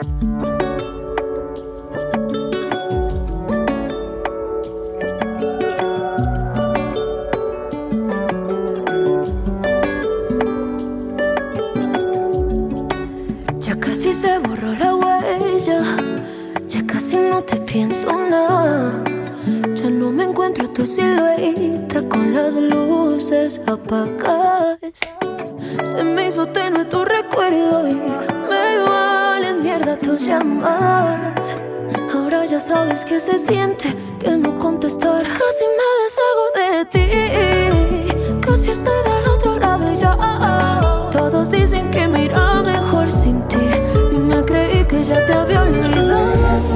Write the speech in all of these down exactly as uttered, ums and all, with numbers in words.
Ya casi se borró la huella, ya casi no te pienso nada. Ya no me encuentro tu silueta con las luces apagadas. Se me hizo tenue tu recuerdo y me valen mierda tus llamadas. Ahora ya sabes que se siente que no contestar. Casi me deshago de ti, casi estoy del otro lado y ya. Todos dicen que me irá mejor sin ti y me creí que ya te había olvidado.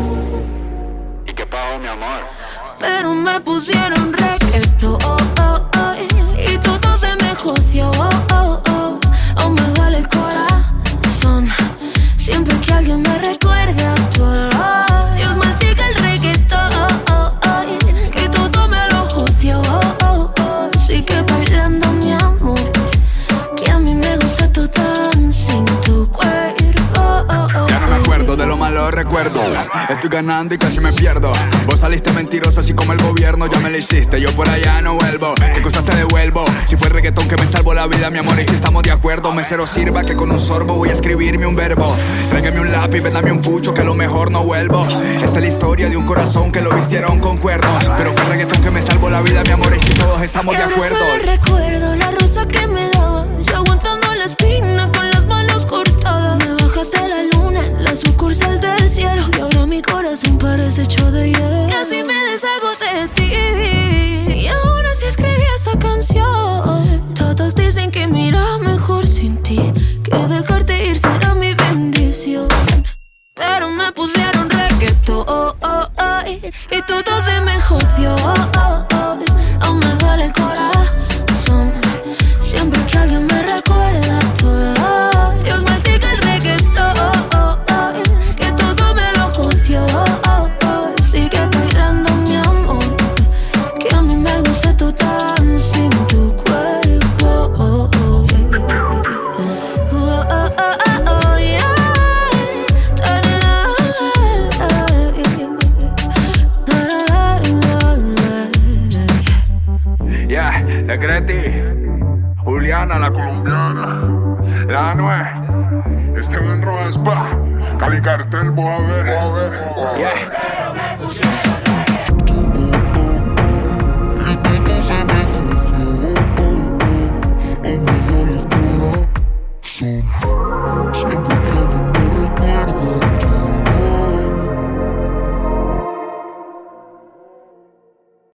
¿Y qué pasó, mi amor? Pero me pusieron reggaetón oh, oh, oh, y todo se me jodió. Oh, oh, oh. Aún me duele el corazón siempre que alguien me recuerda tu olor. Dios maldiga el reggaetón oh, oh, que todo me lo jodió. Oh, oh, oh. Sigue bailando mi amor, que a mí me gusta tu dancing, tu cuerpo. Oh, oh, oh. Ya no me acuerdo de lo malo recuerdo. Estoy ganando y casi me pierdo. Vos saliste mentirosa así como el gobierno. Ya me lo hiciste, yo por allá no vuelvo. ¿Qué cosas te devuelvo? Si fue el reggaetón que me salvó la vida, mi amor, y si estamos de acuerdo. Mesero sirva que con un sorbo voy a escribirme un verbo. Tráigame un lápiz, vendame un pucho que a lo mejor no vuelvo. Esta es la historia de un corazón que lo vistieron con cuernos. Pero fue el reggaetón que me salvó la vida, mi amor, y si todos estamos de acuerdo. Y recuerdo la rosa que me daba, yo aguantando la espina con las manos cortadas. Me bajaste la luna en la sucursal del cielo y ahora mi corazón parece hecho de hielo. Casi me deshago de ti y ahora sí escribí esta canción. Todos dicen que me irá mejor sin ti, que dejarte ir será mi bendición. Pero me pusieron reggaetón oh, oh, oh, y todo se me jodió. Oh, oh, oh. Aún me duele el corazón siempre que alguien me recuerda tu olor. Dios maldiga el reggaetón oh, oh, que todo me lo jodió. Oh, oh. Sigue bailando mi amor, que a mí me gusta tu dancing, tu cuerpo. Oh, oh, oh, oh, oh, oh, yeah. Yeah, la Greti, Juliana, la colombiana, la Anuel, Esteban Rojas, pa, Cali Cartel, Boave, Boave, yeah. Siempre que